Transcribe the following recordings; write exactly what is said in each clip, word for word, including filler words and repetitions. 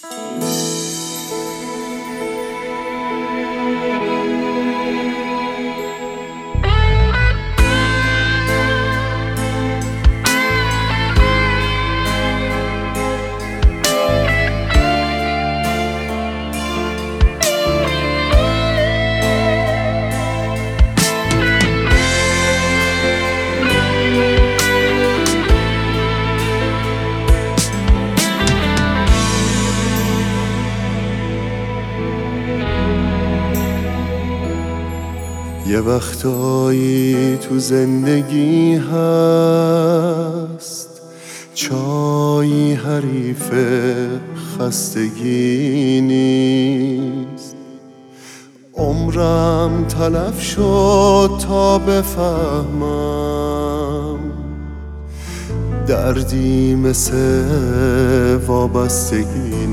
یه وقتایی تو زندگی هست چایی حریف خستگی نیست. عمرم تلف شد تا بفهمم دردی مثل وابستگی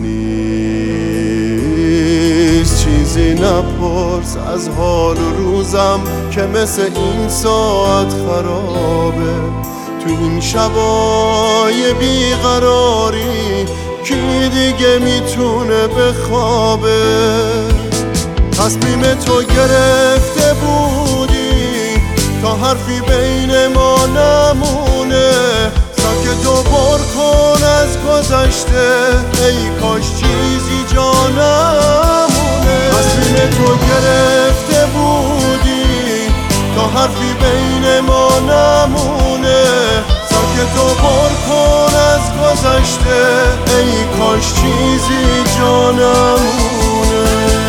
نیست. چیزی نپرس از حال و روزم که مثل این ساعت خرابه. تو این شبای بیقراری کی دیگه میتونه بخوابه؟ تصمیم تو گرفته بودی تا حرفی بین ما نمونه. ساکت و پر کن از گذشته، ای کاش چیزی جا نمونه. تصمیم تو گرفته بودی تا حرفی بین ما نمونه. ساکت و پر کن از گذشته، ای کاش چیزی جا نمونه.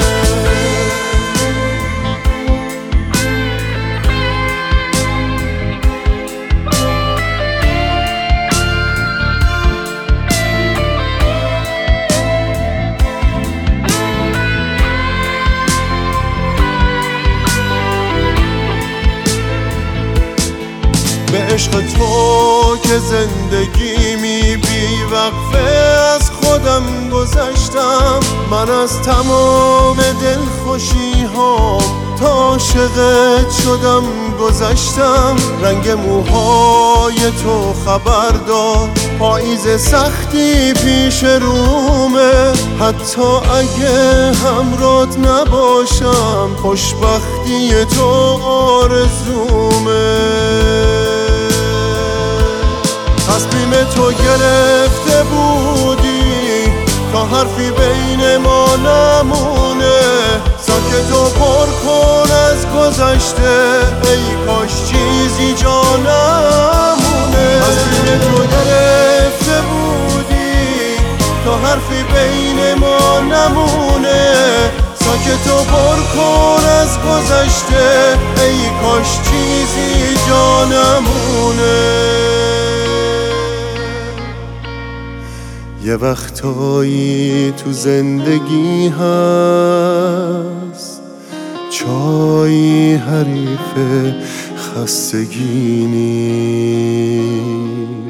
به عشق تو که زندگی می بی وقفه از خودم گذشتم. من از تمام دلخوشی ها تا عاشقت شدم گذشتم. رنگ موهای تو خبر دار پاییز سختی پیش رومه. حتی اگه همراهت نباشم خوشبختی تو آرزومه. تصمیم تو گرفته بودی تا حرفی بین ما نمونه. ساکت و پر کن از گذشته، ای کاش چیزی جا نمونه. تصمیم تو گرفته بودی تا حرفی بین ما نمونه. ساکت و پر کن از گذشته، ای کاش چیزی جا نمونه. یه وقتایی تو زندگی هست چایی حریف خستگی نیست.